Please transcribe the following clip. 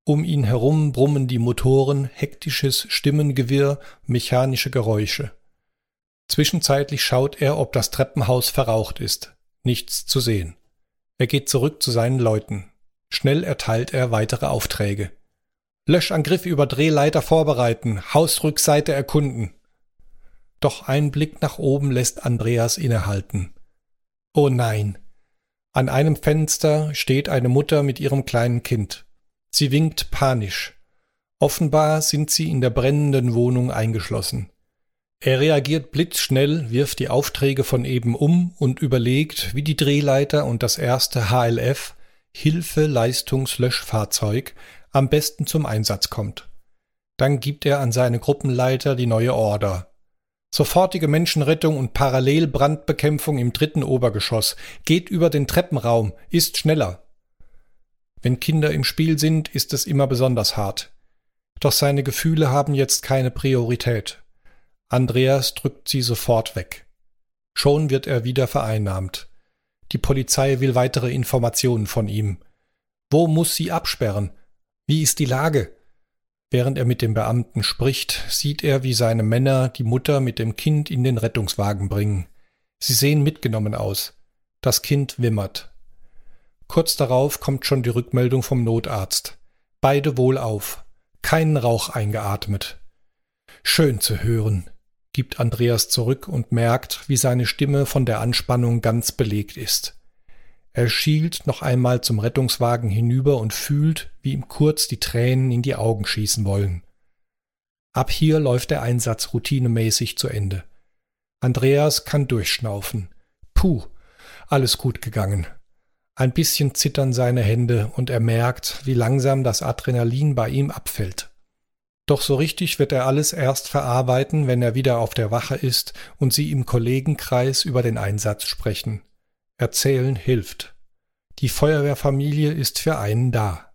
Um ihn herum brummen die Motoren, hektisches Stimmengewirr, mechanische Geräusche. Zwischenzeitlich schaut er, ob das Treppenhaus verraucht ist. Nichts zu sehen. Er geht zurück zu seinen Leuten. Schnell erteilt er weitere Aufträge. Löschangriff über Drehleiter vorbereiten, Hausrückseite erkunden. Doch ein Blick nach oben lässt Andreas innehalten. Oh nein! An einem Fenster steht eine Mutter mit ihrem kleinen Kind. Sie winkt panisch. Offenbar sind sie in der brennenden Wohnung eingeschlossen. Er reagiert blitzschnell, wirft die Aufträge von eben um und überlegt, wie die Drehleiter und das erste HLF, Hilfe-Leistungslöschfahrzeug, am besten zum Einsatz kommt. Dann gibt er an seine Gruppenleiter die neue Order. Sofortige Menschenrettung und Parallelbrandbekämpfung im 3. Obergeschoss. Geht über den Treppenraum, ist schneller. Wenn Kinder im Spiel sind, ist es immer besonders hart. Doch seine Gefühle haben jetzt keine Priorität. Andreas drückt sie sofort weg. Schon wird er wieder vereinnahmt. Die Polizei will weitere Informationen von ihm. Wo muss sie absperren? Wie ist die Lage? Während er mit dem Beamten spricht, sieht er, wie seine Männer die Mutter mit dem Kind in den Rettungswagen bringen. Sie sehen mitgenommen aus. Das Kind wimmert. Kurz darauf kommt schon die Rückmeldung vom Notarzt. Beide wohlauf. Keinen Rauch eingeatmet. Schön zu hören, gibt Andreas zurück und merkt, wie seine Stimme von der Anspannung ganz belegt ist. Er schielt noch einmal zum Rettungswagen hinüber und fühlt, wie ihm kurz die Tränen in die Augen schießen wollen. Ab hier läuft der Einsatz routinemäßig zu Ende. Andreas kann durchschnaufen. Puh, alles gut gegangen. Ein bisschen zittern seine Hände und er merkt, wie langsam das Adrenalin bei ihm abfällt. Doch so richtig wird er alles erst verarbeiten, wenn er wieder auf der Wache ist und sie im Kollegenkreis über den Einsatz sprechen. Erzählen hilft. Die Feuerwehrfamilie ist für einen da.